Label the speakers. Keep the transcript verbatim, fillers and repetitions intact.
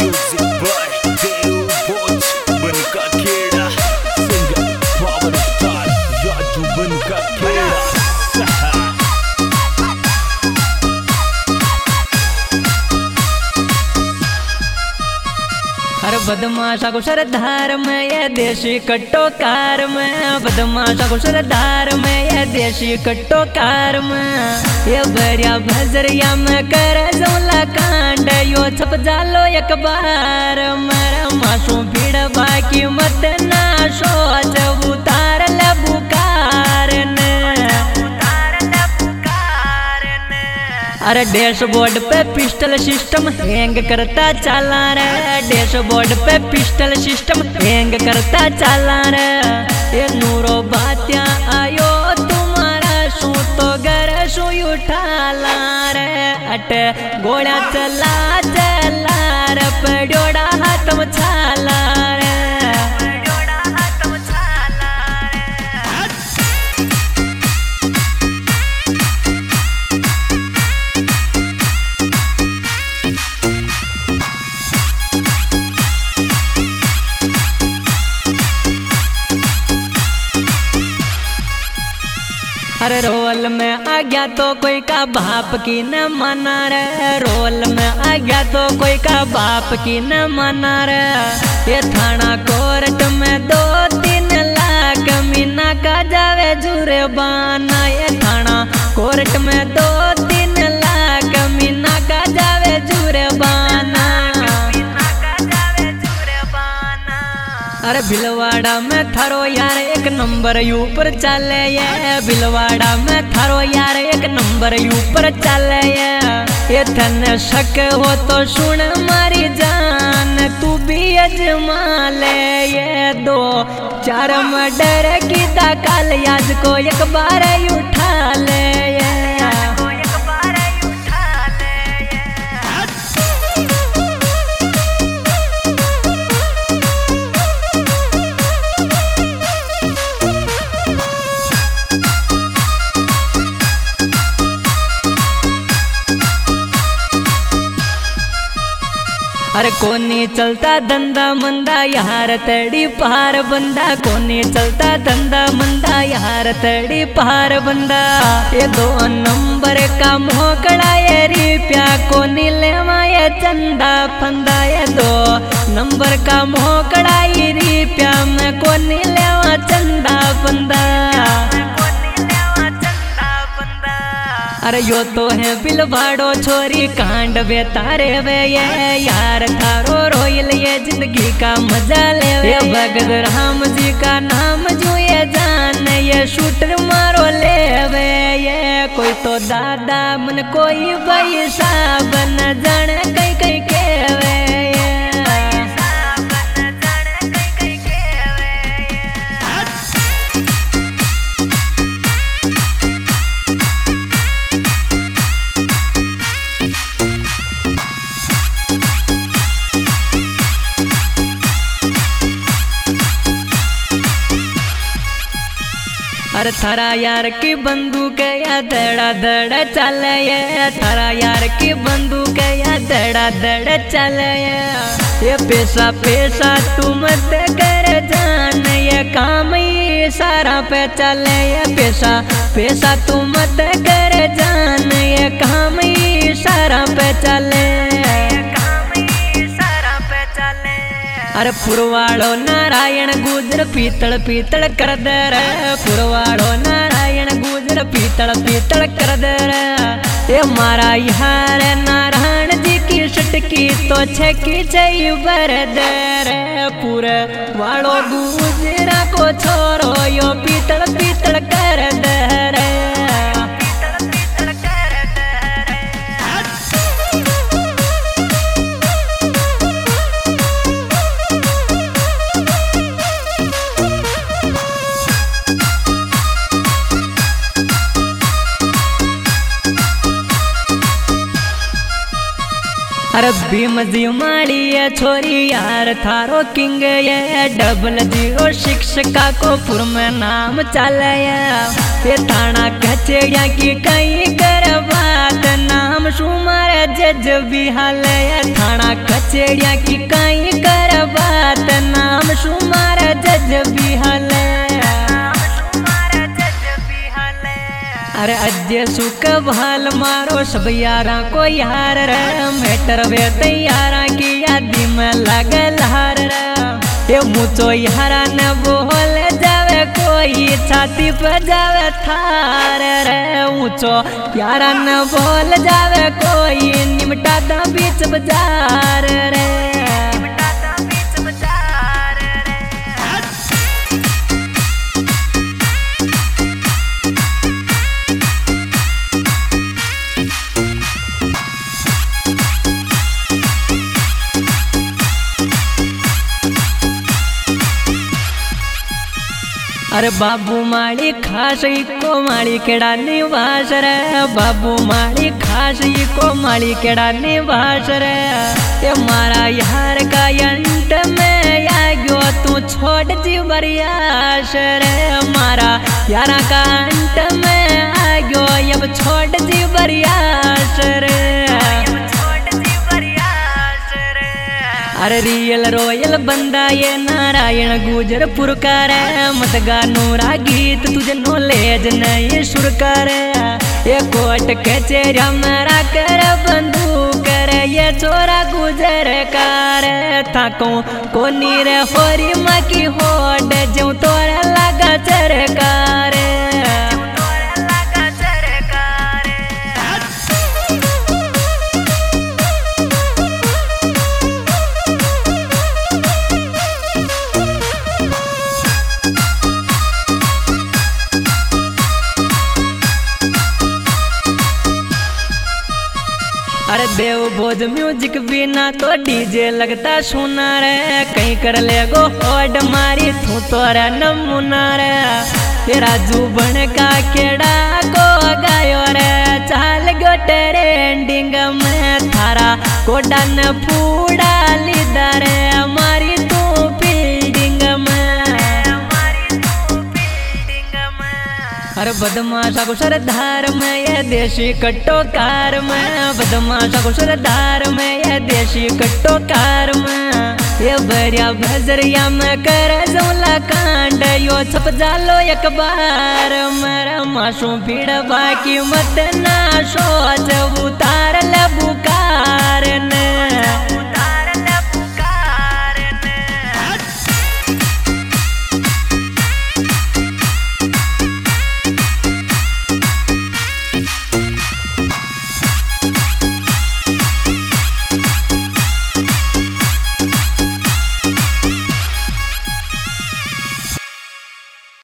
Speaker 1: Music by Deo Boch, Banka Kheda singer power star Raju Banka Kheda.
Speaker 2: अरे बदमाशा को सरदार में ये देशी कट्टो कार में, बदमाशा को सरदार में ये देशी कट्टो कार में, ये बढ़िया भजरिया में करे जमला कांड यो छप जालो एक बार। मेरा मासू भीड़ बाकी मत ना सोच उतार ले बुकार ने, अरे डैशबोर्ड पे पिस्टल सिस्टम हैंग करता चला रे, डैशबोर्ड पे पिस्टल सिस्टम हैंग करता चला रे। ये नूरो बात्या आयो तुम्हारा शू तो घर शू उठाला रे, अटे गोड़ा चला चला रे पड़ोड़ा हाथ में छाला रे। अरे रोल में आ गया तो कोई का बाप की न माना रे, रोल में आ गया तो कोई का बाप की न माना रे। ये थाना कोर्ट में दो तीन लाख मीना का जावे जुर्माना, ये थाना कोर्ट में दो तीन लाख मीना का जावे जुर्माना। अरे भिलवाड़ा में थारो यार एक नंबर ऊपर चले ये, भिलवाड़ा में थारो यार एक नंबर ऊपर चले ये। ये थने शक हो तो सुन मारी जान तू भी अजमा ले, ये दो चार मर्डर की दाकाल आज को एक बार उठा ले ये। अरे कोनी चलता धंधा मंदा यार तड़ी पार बंदा, कोनी चलता धंधा मंदा यार तड़ी पार बंदा। ये दो नंबर का मोकड़ा ये रिप्या कोनी लेवा ये चंदा फंदा, ये दो नंबर का मोकड़ा ये रिप्या में कोनी लेवा चंदा फंदा। अरे यो तो है बिलवाड़ो छोरी कांड वे तारे वे ये, यार थारो रोयल ये जिंदगी का मजा ले वे। भगत राम जी का नाम जो ये जान ये शूटर मारो ले वे ये। कोई तो दादा मन कोई भाई साहब न जाने कई कई के वे ये। अरे थारा यार की बंदूक या दड़ा दड़ा चले ये, थारा यार की बंदूक या दड़ा दड़ा चले ये। ये पैसा पैसा तू मत कर जान ये काम ही सारा पे चले, ये पैसा पैसा तू मत कर जान ये काम ही सारा पे चले। अरे पुरवाड़ो नारायण गुजर पीतल पीतल कर दे रे, पुरवाड़ो नारायण गुजर पीतल पीतल कर दे रे। ये मारा यार नारायण जी की सटकी तो छकी चाहिए बर दे रे, पूरे वाड़ो गुजरा को छोरो यो पीतल पीतल कर दे रे। अरे भीम जी माड़ी ये छोरी यार थारो किंग ये डबल जीरो शिक्षका को पुर में नाम चले ये थाना कचेड़िया की कहीं कर बात नाम सुमार जज भी हाल थाना कचेड़िया की कहीं कर बात नाम सुमार जज भी हाल। अरे अज्य सुख भाल मारो सब यारा को यार रे मेटर वे तैयारा की यादी में लगे लहार रे ये मुझो यारा न बोल जावे कोई छाती पे जावे थार रे ऊंचो यारा न बोल जावे कोई निमटा दा बीच बाजार रे। अरे बाबू माड़ी खास को माड़ी केड़ा निवास रे बाबू माड़ी खास को माड़ी केड़ा निवास रे ये मारा यार का अंत में आ गयो तू छोड़ जी बरियास रे मारा यारा का अंत में आ गयो अब छोड़ जी बरियास रे। अरे रियल रोयल बंदा ये नारायण गुजर पुरकार मत गानूरा गीत तुझे नॉलेज नहीं सुरकार ये कोट कचेरा मेरा कर बंदूक रे ये चोरा गुजर कार थाको कोनी रे होरी मकी होड जो तोरे लगा चरकार। अरे देव भोज म्यूजिक बिना तो डीजे लगता सुना रे कहीं कर ले गो होड मारी तू तोरा नमूना रे तेरा जुबन का केड़ा को गायो रे चाल गो ट्रेंडिंग में थारा कोडा न फूड़ा लीदा रे मारी तू फील्डिंग में। अरे बदमाशा को सरदार में ये देशी कट्टो कार में बदमाशा को सरदार में ये देशी कट्टो कार में ये बरिया भजरिया में कर जौला कांड यो छप जालो एक बार मेरा मासू भीड़ बाकी मत ना सोच उतार ले बुकार ने।